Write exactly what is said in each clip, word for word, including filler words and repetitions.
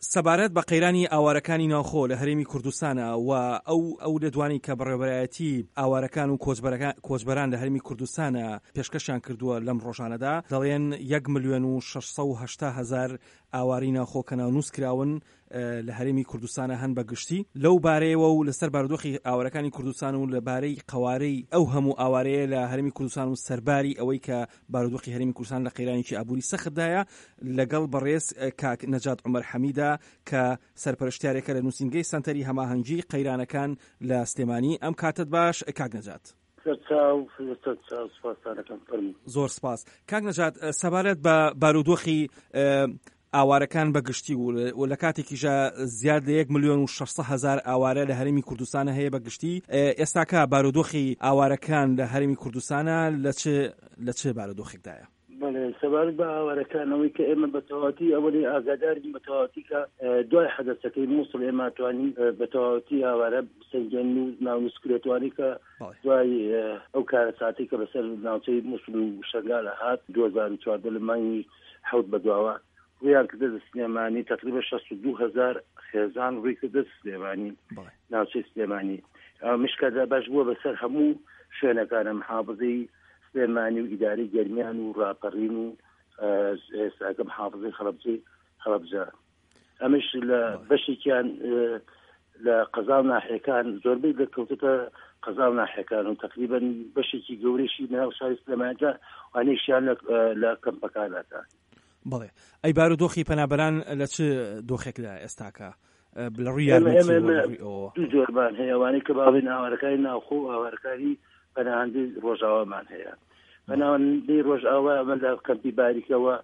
سەبارەت بە قەیرانی ئاوارەکانی ناوخۆ لە هەرێمی کوردستانە و ئەو ئەو لەدوانی کە بەڕێوەبەرایەتی ئاوارەکان و کۆچبەران لە هەرێمی کوردستانە پێشکەشیان کردووە لەم ڕۆژانەدا، دەڵێن یەک ملیۆن و شەش سەد و هەشتا هەزار ئاواری ناوخۆ کە ناونووس کراون لە هەرێمی کوردستانە هەن بەگشتی. لەو بارەیەوە و لەسەر بارودۆخی ئاوارەکانی کوردستان و لەبارەی قەوارەی ئەو هەموو ئاوارەیە لە هەرێمی کوردستان و سەرباری ئەوەی کە بارودۆخی هەرێمی کوردستان لە قەیرانێکی ئابووری سەختدایە، لەگەڵ بەڕێز کاک نەجات عومەر حەمیدە کە سەرپەرشتیارێکە لە نووسینگەی سەنتەری هەماهەنگی قەیرانەکان لە سلێمانی. ئەم کاتت باش کاک نەجات. زۆر سپاس. کاک نەجات، سەبارەت بە بارودۆخی ئاوارەکان بەگشتی و لە کاتێکیژە زیاد لە یەک ملیۆن و شەش سەد هەزار ئاوارە لە هەرێمی کوردستانە هەیە بەگشتی، ئێستاکە بارودۆخی ئاوارەکان لە هەرێمی کوردستانە لە چه بارودۆخێکدایە؟ بەڵێ، سەبارەت بە ئاوارەکانەوەی کە ئێمە بەتەواتی ئەوەی ئاگادارین بەتەواتی کە دوای حەدەسەکەی مووسڵ ئێمە توانین بەتەواتی ئاوارە بسەنگێن و ناونووسکرێتوانی کە دوای ئەو کارە ساعتی کە بەسەر ناوچەی مووسڵ و شەرگالە هات دوو هەزار و چواردە لە مانگی حەوت بەدواوە ڕوویان کردە سلێمانی، تقریبا شەست و دوو هەزار خێزان ڕووی کردە سلێمانی، ناوچەی سلێمانی. مشکەدا باش بووە بەسەر هەموو شوێنەکانە محافظەی سلێمانی و ئیداری گەرمیان و ڕاپەڕین و ئێستاکە محافظەی خەڵەبجەی خەڵەبجە. ئەمش لە بەشێکیان لە قەزا و ناحیەکان زۆربەی دەکەوتەتە قەزا و ناحیەکان و تقریبا بەشێکی گەورەشی ناو شاری سلێمانیدا وانەیشیان لە کەمپەکانەکە. بڵێ، ئەی بارودۆخی پەنابەران لە چ دۆخێکدا ئێستاکە لە ڕووی دوو جۆرمان هەیە، وانەی کە باڵێن ئاوارەکانی ناوخۆ و ئاوارەکانی پەناهەندەی ڕۆژئاوامان هەیە. پەناهەندەی ڕۆژئاوا ئەمە لە کەمپی باریکەوە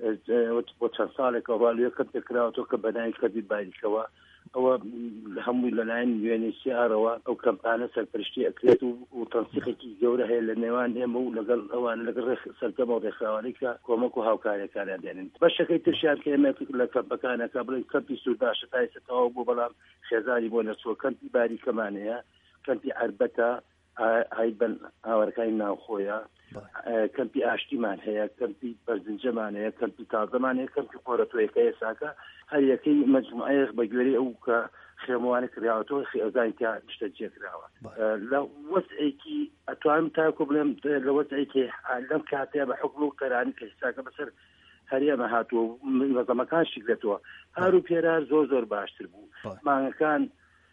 بۆ چەند ساڵێکەوە ڕالوێ کەمپێ کراوەتەوە کە بەناوی کەمپی باریکەوە ئەوە هەمووی لەلایەن یو ئێن ئەیچ سی ئارەوە ئەو کەمپانە سەرپەرشتی ئەکرێت و تەنسیقێکی گەورە هەیە لە نێوان ئێمە و لەگەڵ ئەوان لەگەڵ سەرکەمە و ڕێکخراوانەی کە کۆمەک و هاوکاریەکانیان دێنن. بەشەکەی ترشیان کە ئێمە لە کەمپەکانەکە بڵێن کەمپی سووداشە تا ئێستا تەواو بوو، بەڵام خێزانی بۆ نەچووە. کەمپی باریکەمان هەیە، کەمپی عەربەتە هایبەن ئاوارەکانی ناوخۆیە، کەمپی ئاشتیمان هەیە، کەمپی بەرزنجەمان هەیە، کەمپی تازەمان هەیە، کەمپی قۆرەتۆیەکە ئێساکە هەر یەکەی مەجموعەیەک بە گوێرەی ئەو کە خێمەوانی کراوەتەوە خێزانی تا شتە جێکراوە. لە وەزعێکی ئەتوانم تاکو بڵێم لە وەزعێکی لەم کاتەیە بە حکم و قەرانی کە ئێستاکە بەسەر هەرێمە هاتووە منەزەمەکان شکرێتەوە، هار و پێرار زۆر زۆر باشتر بوو. مانگەکان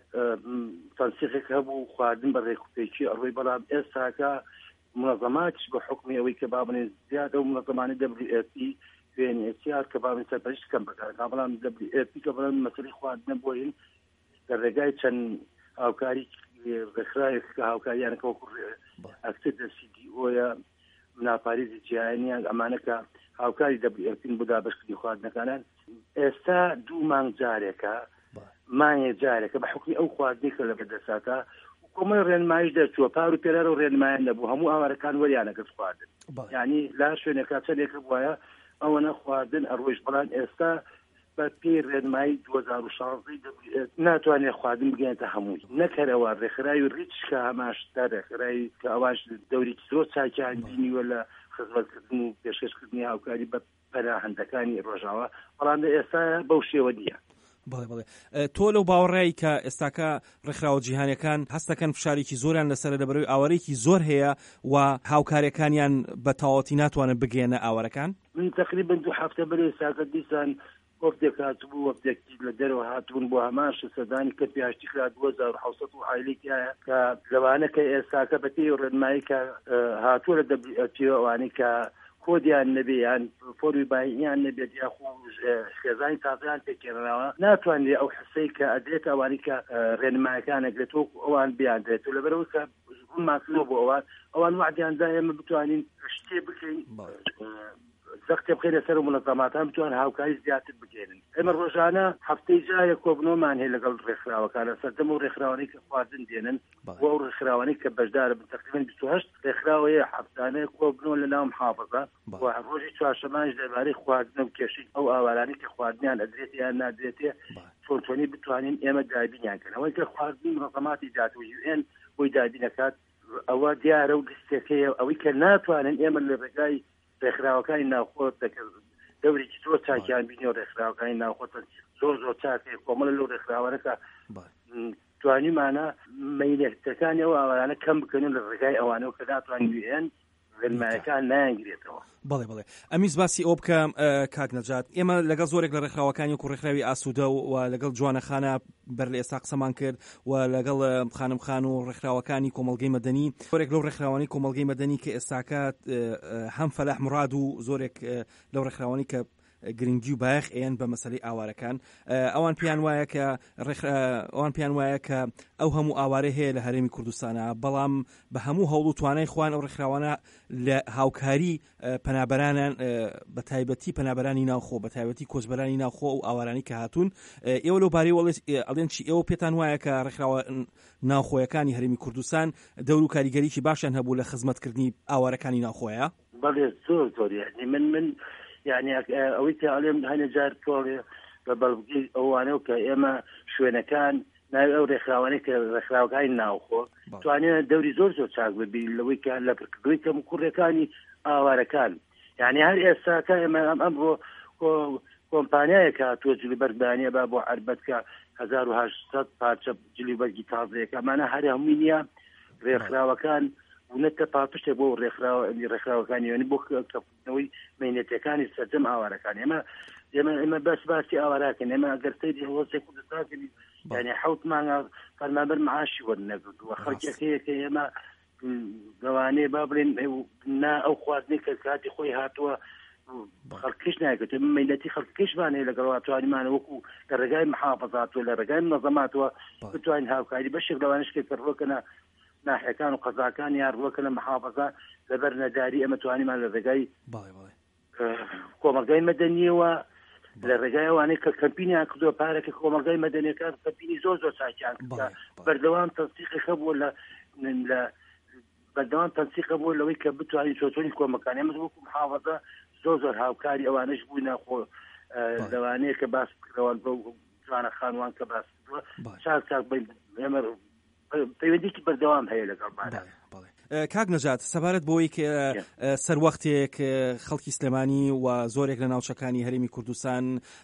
تەنسیقێک هەبوو، خواردن بە ڕێکوپێکی ئەڕۆی، بەڵام ئێستاکە منەظەماتیش بە حکمی ئەوەی کە بابنێن زیاد ئەو منەظەمانی دەبلیو ئێ پی یو ئێن ئەیچ سی ئار کە بابن سەرپەرشت کەم بەکارەکە، بەڵام دەبلیو ئێ پی کە بڵێن مەسەلەی خواردنە بۆین لە ڕێگای چەند هاوکاری ڕێکخراوێک کە هاوکاریانەکە وەکو ئەکسید سی دی ئۆیە ناپارێزی جیهانیان ئەمانە کە هاوکاری دەبلیو ئێ پین بۆ دابەشکردنی خواردنەکانان ئێستا دوو مانگ جارێکە مانگێک جارێکە بە حکمی ئەو خواردنی کە لە بەدەساتە کۆمەڵ ڕێنمایش دەرچووە، پار و پێرار و ڕێنمایان نەبوو، هەموو ئاوارەکان وەریانەکەس خواردن، یعنی لا شوێنێکا چەندێک وایە ئەوەنە خواردن ئەڕۆژ، بەڵام ئێستا بە پێی ڕێنمایی دوو هەزار و شانزەی ناتوانێت خواردن بگەێنێتە هەمووی، نەکەرەوە ڕێکخراوی ڕیچکە هەماشتا ڕێکخراوی کە ئەوانش دەوری زۆر چاکیان بینیوە لە خزمەتکردن و پێشکەشکردنی هاوکاری بە پەناهەندەکانی ڕۆژاوا، بەڵام ئێستا بەو شێوە نییە. بڵێ بڵێ تۆ لەو باوەڕێی کە ئێستاکە ڕێکخراوە جیهانیەکان هەستەکەن فشارێکی زۆریان لەسەر دەبەرەوەی ئاوارێکی زۆر هەیە و هاوکاریەکانیان بە تەواوەتی ناتوانن بگێنە ئاوارەکان؟ من تقریبا دوو هەفتە بەرێ ئێستاکە دیسان وەفتێک هاتبوو، وەفتێکی لە دەرەوە هاتبوون بۆ هەمان شەسەدانی کە پیاشتی کرا دوو هەزار و حەوت سەد و عایلێکی هەیە کە لەوانە کە ئێستاکە بە پێی ڕێنمایی کە هاتووە لە دەبلیو ئێ پی ئەوانەی کە کۆدیان نەبێ یان فۆروی باینیان نەبێت یا خۆ خێزانی تازەیان پێکێنراوە، ناتوانێت ئەو حسەی کە ئەدرێت ئەوانی کە ڕێنمایەکان ئەگرێتەوە ئەوان بیان دێت و لەبەرەوە کە ماکلۆ بۆ ئەوان ئەوان وعدیاندا ئێمە بتوانین شتێ بکەین زەختێ بخێنە سەر منەظەماتان بتوان هاوکاری زیاتر بگێنن. ئێمە ڕۆژانە هەفتەی جارێ کۆبنەوەمان هەیە لەگەڵ ڕێکخراوەکانە سەردەم و ڕێکخراوانەی کە خواردن دێنن بۆ ئەو ڕێکخراوانەی کە بەشدارە بن تقریبا بیست و هەشت ڕێکخراوەیە هەفتانەیە کۆبنەوە لە ناو محافەزە و ڕۆژی چوارشەمانش دەربارەی خواردنە و کێشی ئەو ئاوارانەی کە خواردنیان ئەدرێت یان نادرێتێ چۆنچۆنی بتوانین ئێمە دابینیان کەن. ئەوەی کە خواردنی منەظەماتی داهاتوو یو ئێن بۆی دابینەکات ئەوە دیارە و دەستێکەیە ئەوەی کە ناتوانن ئێمە لە ڕێگای ڕێکخراوەکانی ناوخۆ دەورێکی زۆر چاکیان بینی و ڕێکخراوەکانی ناوخۆتن زۆر زۆر چاکێ کۆمەڵە لەو ڕێکخراوانەکە توانیمانە مەیلەتەکانی ئەو ئاوارانە کەم بکەن لە ڕێگای ئەوانەوە کە ناتوانین وێن غلمایەکان نایانگرێتەوە. بەڵێ بڵێ ئەمیز باسی ئەو بکەم کاک نەجات، ئێمە لەگەڵ زۆرێک لە ڕێکخراوەکانی و ڕێکخراوی ئاسوودە و لەگەڵ جوانەخانە بەر لە ئێستا قسەمان کرد و لەگەڵ خانمخان و ڕێکخراوەکانی کۆمەڵگەی مەدەنی زۆرێک لەو ڕێکخراوانی کۆمەڵگەی مەدەنی کە ئێستاکات هەم فەلاح مراد و زۆرێک لەو ڕێکخراوانی کە گرنگی و باەخ ئێن بە مەسەلەی ئاوارەکان ئەوان پێیان وایە کە ئەوان پێیان وایە کە ئەو هەموو ئاوارە هەیە لە هەرێمی کوردستانە، بەڵام بە هەموو هەوڵ و توانای خوان ئەو ڕێکخراوانە لە هاوکاری پەنابەرانان بە تایبەتی پەنابەرانی ناوخۆ بە تایبەتی کۆچبەرانی ناوخۆ و ئاوارانی کە هاتوون ئێوە لەو بارەی ئەڵێن چی ئێوە پێتان وایە کە ڕێکخراوە ناوخۆیەکانی هەرێمی کوردستان دەور و کاریگەریکی باشیان هەبوو لە خزمەتکردنی ئاوارەکانی ناوخۆیە؟ بەڵێ زۆر زۆر یعنی من من يعني ئەوەی تاڵێم هەنە جار تۆڵێ بە بەڵگی ئەوانەوە کە ئێمە شوێنەکان ناوی ئەو ڕێکخراوانەی کە ڕێکخراوەکانی ناوخۆ توانێت دەوری زۆر زۆر چاک ببی لەوەی کە لە پڕکردنەوەی کەم کوڕەکانی ئاوارەکان، یعنی هەر ئێستاکە ئێمە ئەم ئەمڕۆ کۆمپانیایەکە تۆ جلیبەربانیە با بۆ عربەت کە هەزار و هەشت پارچە جلیبەرگی تازەیەکە ئەمانە هەر هەمووی نییە ڕێکخراوەکان بوونەتە پاپشتێک بۆ ڕێکخراوەکانی وێنی بۆ کەوتنەوەی مێنێتەکانی سەرجەم ئاوارەکان ئێمە ئێمە ئێمە بەس باسی ئاوارەکەن ئێمە ئەگەر سەیری هەوڵی کوردستانکردی یعنی حەوت مانگە فەرمانبەر معاشی وەرنەگرتووە خەڵکێکەیە کە ئێمە لەوانەیە با بڵێن نا ئەو خواردنی کە کاتی خۆی هاتووە خەڵکیش ناکرێت مەیلەتی خەڵکیشمانەیە لەگەڵ توانیمانە وەکو لە ڕێگای محافەزاتوە لە ڕێگای مەنەزەماتەوە بتوانین هاوکاری بەشێک لەوانشکێک کردووەکەنە ناحیەکان و قەزاکان یاڕوەکە لە محافەزە لەبەر نەداری ئەمە توانیمان لە ڕێگای کۆمەلگای مەدەنیەوە لە ڕێگای ئەوانەی کە کەمپینیان کردووە پارێکە کۆمەلگای مەدەنیەکان کەمپینی زۆر زۆر چاکیان بەردەوام تەنسیقی هەبووە لە بەردەوام تەنسیق بووە لەوەی کە بتوانین چۆچۆنی کۆمەکانی ئەمە وەکو محافەزە زۆر زۆر هاوکاری ئەوانەش بووینە خۆ لەوانەیە کە باس کردەوە بە جوانە خانوان کە باس کردووە چاک چاک ئێمە پەیوەندیکی بەردەوام هەیە لەگەڵمانە. کاک نەجات سەبارەت بۆی کە سەروەختێک خەڵکی سلێمانی و زۆرێک لە ناوچەکانی هەرێمی کوردستان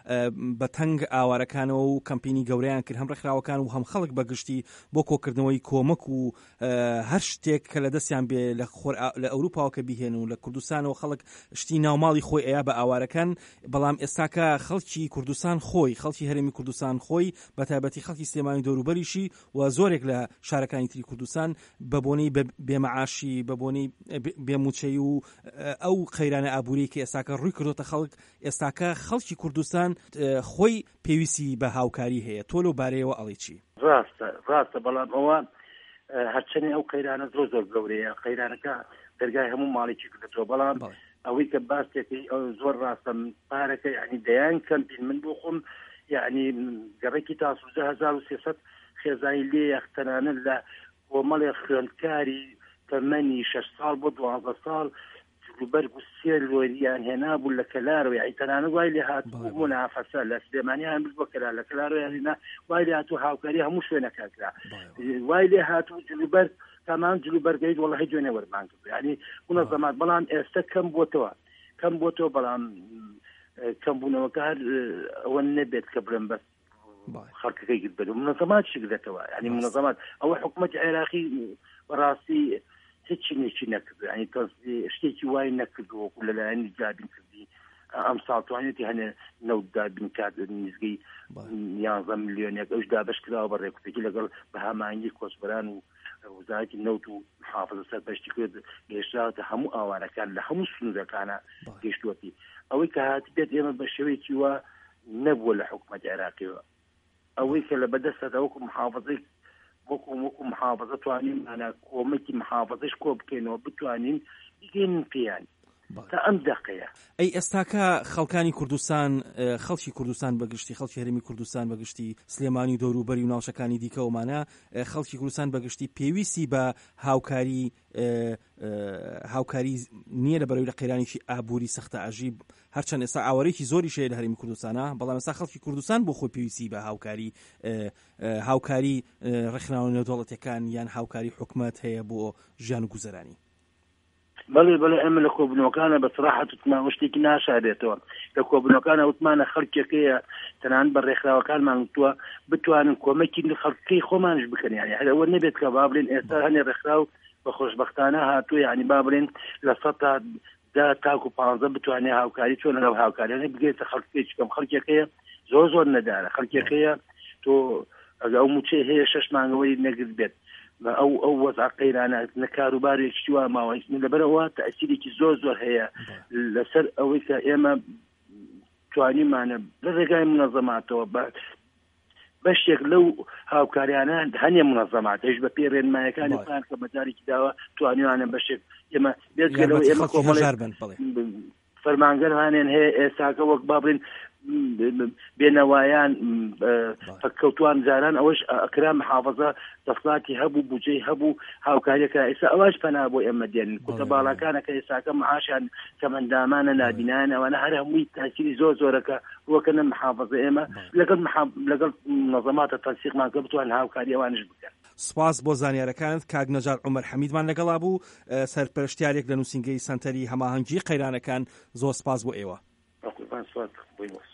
بە تەنگ ئاوارەکانەوە و کەمپینی گەورەیان کرد هەم ڕێکخراوەکان و هەم خەڵک بەگشتی بۆ کۆکردنەوەی کۆمەک و هەر شتێک کە لە دەستیان بێ لە ئەوروپاوە کە بیهێن و لە کوردستانەوە خەڵک شتی ناوماڵی خۆی ئەیا بە ئاوارەکان، بەڵام ئێستاکە خەڵکی کوردستان خۆی خەڵکی هەرێمی کوردستان خۆی بە تایبەتی خەڵکی سلێمانی دەوروبەریشی و زۆرێک لە شارەکانی تری کوردستان بە بۆنەی بێمە عاشی بە بۆنەی بێموچەی و ئەو قەیرانە ئابووری کە ئێستاکە ڕووی کردوتە خەڵک ئێستاکە خەڵکی کوردستان خۆی پێویستی بە هاوکاری هەیە. تۆ لەو بارەیەوە ئەڵێ چی؟ ڕاستە ڕاستە بەڵام ئەوە هەرچەنێ ئەو قەیرانە زۆر زۆر گەورەیە قەیرانەکە دەرگای هەموو ماڵێکی کردێتەوە، بەڵام ئەوەی کە باسێکی زۆر ڕاستە پارەکە یعنی دەیان کەمپین من بۆ خۆم یعنی گەڕێکی تاسوزە هەزار و سێسەد خێزایی لێ یەختەنانە لە کۆمەڵێ خوێندکاری تەمەنی شەش ساڵ بۆ دوازدە ساڵ جلوبەرگ و سێ لۆریان هێنابوو لە کەلارەوە یعنی تەنانە وای لێ هاتوو مونافەسە لە سلێمانیان بست بۆ کەلار لە کەلارەوە هێنا وای لێ هاتوو هاوکاری هەموو شوێنەکە کرا وای لێ هاتوو جلوبەرگ تامان جلوبەرگەیت وەڵە هیچ جوێنێ وەرمان کردو یعنی منەظەمات، بەڵام ئێستا کەم بۆتەوە کەم بۆتەوە بەڵام کەمبوونەوەکە هەر ئەوە نەبێت کە بڵێن بەس خەڵکەکەی گرت بێت منەظەمات شگرێتەوە یعنی منەظەمات ئەوە حکوومەتی عێراقی بەڕاستی هیچی نێکی نەکرد ینی شتێکی وای نەکردو وەکو لەلایەنی جابین کردی ئەم ساڵ توانێتی هەنێ نەودابین کات نزگەی یانزە میلیۆنێک ئەوش دابەش کراوە بە ڕێکوپێکی لەگەڵ بە هەمانگی کۆچبەران و وزارەتی نەوت و محافظە سەرپەرشتی کرد گەیشتراوەتە هەموو ئاوارەکان لە هەموو سنوورەکانە گەیشتوەتی ئەوەی کە هاتی بێت ئێمە بە شێوەیەکی وا نەبووە لە حکوومەتی عێراقیەوە ئەوەی کە لە بەدەستە وەکو محافظەی وەکو وەکو محافظە توانین ئەنا کۆمەکی محافظەش کۆ بکەینەوە بتوانین بگەین پێیان تا ئەم دەقەیە. ئەی ئێستاکە خەڵکانی کوردستان خەڵکی کوردستان بەگشتی خەڵکی هەرێمی کوردستان بەگشتی سلێمانی و دەوروبەری و ناوچەکانی دیکەوەمانە خەڵکی کوردستان بەگشتی پێویستی بە هاوکاری هاوکاری نییە لە بەرەوەی لە قەیرانێکی ئابووری سەختە عەژیب هەرچەند ئێستا ئاوارەیەکی زۆری شەیە لە هەرێمی کوردستانە، بەڵام ئێستا خەڵکی کوردستان بۆ خۆی پێویستی بە هاوکاری هاوکاری ڕێکخراوە نێودەوڵەتیەکان یان هاوکاری حکومەت هەیە بۆ ژیان و گوزەرانی. بەڵێ بەڵێ ئەمە لە کۆبنەوەکانە بەسراحەت وتمان شتێکی ناشارێتەوە لە کۆبنەوەکانە وتمانە خەڵکێکەیە تەنان بە ڕێکخراوەکانمان وتووە بتوانن کۆمەکی خەڵکی خۆمانش بکەن یانی هەرەوە نەبێت کە با بڵێن ئێستا هەنێ ڕێکخراو بە خۆشبەختانە هاتووە یعنی با بڵێن لە سەد تا دا تاکو پانزە بتوانێت هاوکاری چۆن لەو هاوکاریانە بگێتە خەڵکێکی کەم خەڵکێکەیە زۆر زۆر نەدارە خەڵکێکەیە تۆ ئەگە ئەو موچێ هەیە شەش مانگەوەی نەگرت بێت ئەو ئەو وەزع قەیرانە نەکاروبارێکی وا ماوە لەبەرەوە تەئسیرێکی زۆر زۆر هەیە لەسەر ئەوەی کە ئێمە توانیمانە لە ڕێگای منەظەماتەوە بە بەشێک لەو هاوکاریانە هەنێ منەظەمات هیچ بە پێ ڕێنمایەکانی پان کە بەجارێکی داوە توانیوانە بەشێک ئێمە بێت لەوە ئێمە فەرمانگەرهانێن هەیە ئێستاکە وەک با بڵێن بێنەوایان کەوتوان جاران ئەوەش ئەکرا محافەزە دەسڵاتی هەبوو بودجەی هەبوو هاوکاریەکە ئێستا ئەوەش پەنا بۆ ئێمە دێنن کوتە باڵەکانەکە ئێستاکە معاشیان کەمەندامانە نابینان ئەوانە هەر هەمووی تاسیری زۆر زۆرەکە ڕوەکەنە محافەزە ئێمە لەگەڵ لەگەڵ منەظەماتە تەنسیقمان کە بتوان هاوکاری ئەوانش بکەن. سپاس بۆ زانیارەکانت کاک نەجار عومەر حەمیدمان لەگەڵا بوو سەرپەرشتیارێک لە نووسینگەی سەنتەری هەماهەنگی قەیرانەکان زۆر سپاس بۆ ئێوە.